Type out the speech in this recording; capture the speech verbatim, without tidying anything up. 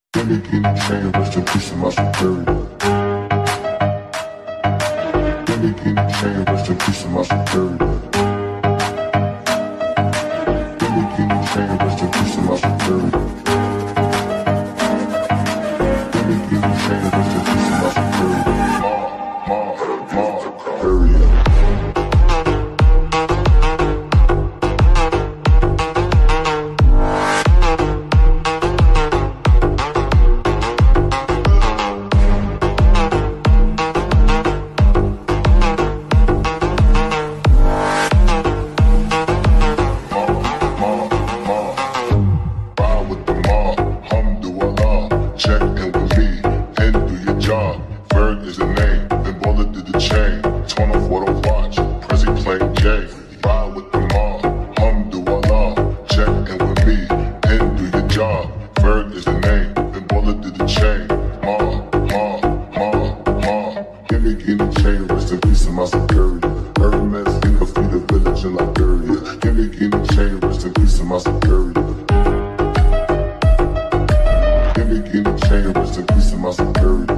Give me guinea chain, rest in peace to my superior. Give me guinea chain, rest in peace to my superior. Give me guinea chain, rest in peace to my superior. Give me guinea chain, rest in peace to my superior. Ma, ma, ma, superior. Check in with me and do your job. Ferg is the name, then Baller did the chain. Torn off what I watch, Prezi playing J. Ride with the mob, Alhamdulillah. Check in with me and do your job. Ferg is the name, then Baller did the chain. Ma, ma, ma, ma. Give me guinea chain, rest in peace to my superior. Hermes in the feed a village in Liberia. Give me guinea chain, rest in peace to my superior. Give me guinea chain, rest in peace to my superior.